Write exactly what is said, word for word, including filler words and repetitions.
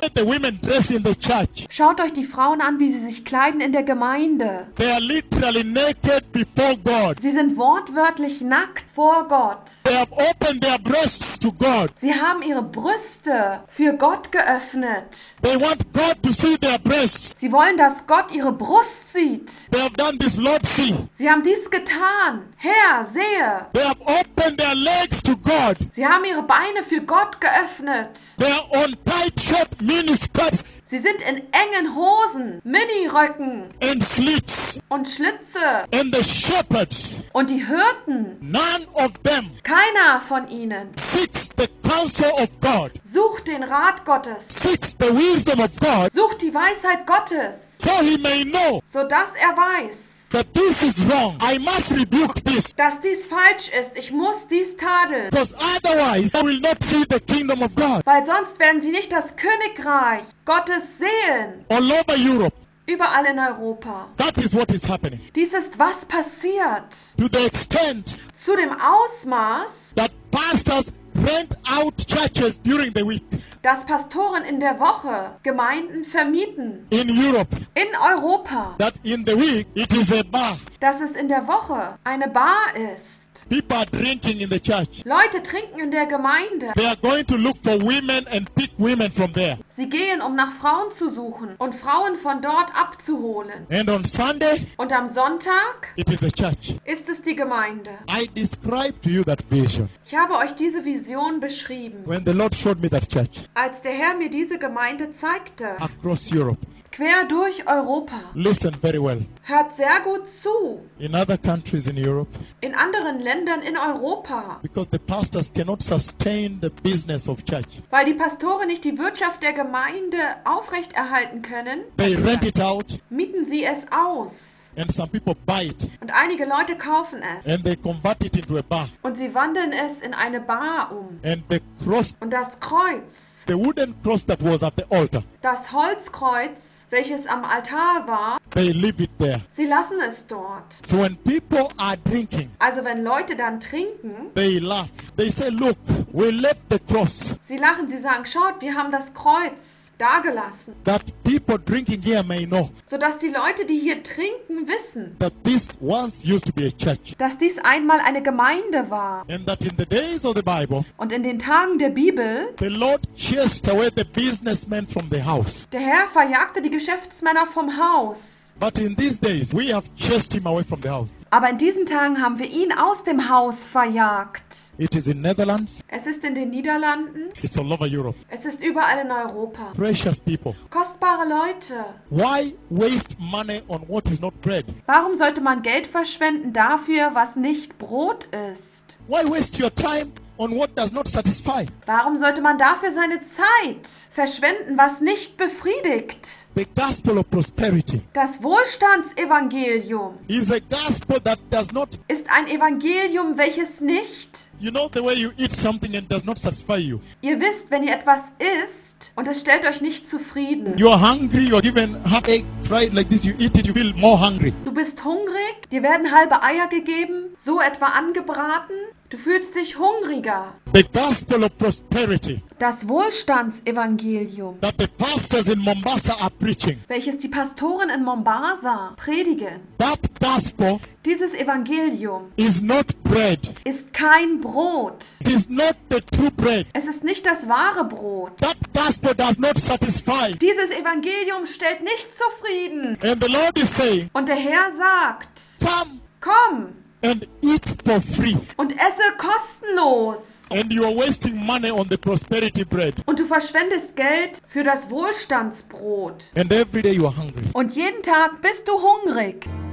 at the women dressed in the church. Schaut euch die Frauen an, wie sie sich kleiden in der Gemeinde. They are literally naked before God. Sie sind wortwörtlich nackt vor Gott. They have opened their breasts to God. Sie haben ihre Brüste für Gott geöffnet. They want God to see their breasts. Sie wollen, dass Gott ihre Brust sieht. They have done this, Lord, see. Sie haben dies getan. Herr, sehe. They have opened their legs to God. Sie haben ihre Beine für Gott geöffnet. They are on tight short miniskirts Sie sind in engen Hosen, Miniröcken and slits. und Schlitze. And the shepherds, Und die Hirten, none of them keiner von ihnen, seeks the counsel of God, sucht den Rat Gottes, seeks the wisdom of God, sucht die Weisheit Gottes, so he may know sodass er weiß, that this is wrong. I must rebuke this, dass dies falsch ist. Ich muss dies tadeln, because otherwise I will not see the kingdom of God. weil sonst werden sie nicht das Königreich Gottes sehen. All over Europe, Überall in Europa. that is what is happening. Dies ist, was passiert. To the extent Zu dem Ausmaß, that pastors rent out churches during the week dass Pastoren in der Woche Gemeinden vermieten. in Europe, In Europa. that in the week it is a bar. Dass es in der Woche eine Bar ist. People are drinking in the church. Leute trinken in der Gemeinde. They are going to look for women and pick women from there. Sie gehen, um nach Frauen zu suchen und Frauen von dort abzuholen. And on Sunday, Und am Sonntag it is the church. ist es die Gemeinde. I described to you that vision Ich habe euch diese Vision beschrieben, when the Lord showed me that church als der Herr mir diese Gemeinde zeigte. across Europe. Quer durch Europa. Listen very well. Hört sehr gut zu. In other countries in Europe, In anderen Ländern in Europa. because the pastors cannot sustain the business of church, Weil die Pastoren nicht die Wirtschaft der Gemeinde aufrechterhalten können, they rent it out mieten sie es aus. and some people buy it Und einige Leute kaufen es. and they convert it into a bar. Und sie wandeln es in eine Bar um. And the cross, Und das Kreuz, the wooden cross that was at the altar, das Holzkreuz, welches am Altar war, they leave it there. sie lassen es dort. So when people are drinking, Also wenn Leute dann trinken, they laugh. They say, look, we left the cross sie lachen, sie sagen, schaut, wir haben das Kreuz dagelassen. that people drinking here may know Sodass die Leute, die hier trinken, wissen, that this once used to be a church. dass dies einmal eine Gemeinde war. And that in the days of the Bible, Und in den Tagen der Bibel, the Lord chased away the businessmen from the house. der Herr verjagte die Geschäftsmänner vom Haus. But in these days, we have chased him away from the house. Aber in diesen Tagen haben wir ihn aus dem Haus verjagt. It is in Netherlands, Es ist in den Niederlanden, it's all over Europe. es ist überall in Europa. Precious people, Kostbare Leute. why waste money on what is not bread? Warum sollte man Geld verschwenden dafür, was nicht Brot ist? Why waste your time on what does not satisfy? Warum sollte man dafür seine Zeit verschwenden, was nicht befriedigt? The gospel of prosperity Das Wohlstandsevangelium is a gospel that does not, ist ein Evangelium, welches nicht, you know, the way you eat something and does not satisfy you. ihr wisst, wenn ihr etwas isst und es stellt euch nicht zufrieden. You are hungry, you are given half egg fried like this, you eat it, you feel more hungry. Du bist hungrig, dir werden halbe Eier gegeben, so etwa angebraten. Du fühlst dich hungriger. The gospel of prosperity Das Wohlstandsevangelium, that the pastors in Mombasa are preaching, welches die Pastoren in Mombasa predigen. that gospel Dieses Evangelium is not bread. ist kein Brot. It is not the true bread. Es ist nicht das wahre Brot. That gospel does not satisfy. Dieses Evangelium stellt nicht zufrieden. And the Lord is saying, Und der Herr sagt, come komm and eat for free. und esse kostenlos. And you are wasting money on the prosperity bread. Und du verschwendest Geld für das Wohlstandsbrot. And every day you are hungry. Und jeden Tag bist du hungrig.